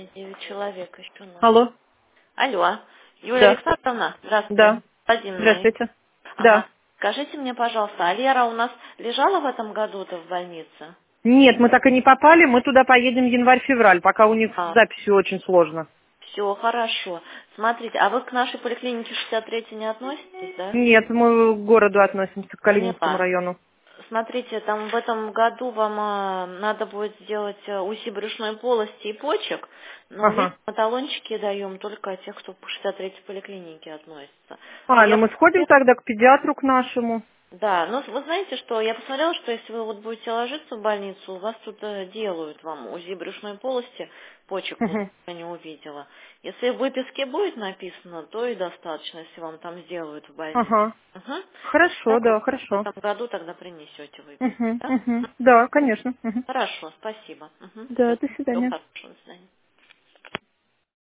мне 9 человек еще надо. Алло. Алло, Юлия Да. Александровна, здравствуйте. Да. Владимир. Здравствуйте. Ага. Да. Скажите мне, пожалуйста, а Лера у нас лежала в этом году-то в больнице? Нет, мы так и не попали. Мы туда поедем январь-февраль. Пока у них с А, записью очень сложно. все, хорошо. Смотрите, а вы к нашей поликлинике 63 не относитесь, да? Нет, мы к городу относимся, к Калининскому Поняла. району. Смотрите, там в этом году вам надо будет сделать УЗИ брюшной полости и почек, но Ага. видите, мы талончики даем только тех, кто по 63-й поликлинике относится. Но Ну мы сходим тогда к педиатру, к нашему. да, но вы знаете, что я посмотрела, что если вы вот будете ложиться в больницу, у вас тут делают вам УЗИ брюшной полости, почек вот Мгм. я не увидела. Если в выписке будет написано, то и достаточно, если вам там сделают в больнице. Ага. Угу. Хорошо, Так вот да, в хорошо. этом году тогда принесете выписку, Угу, да? угу. Да, конечно. Угу. Хорошо, спасибо. Угу. Да, Все, до всего свидания. хорошего, до свидания.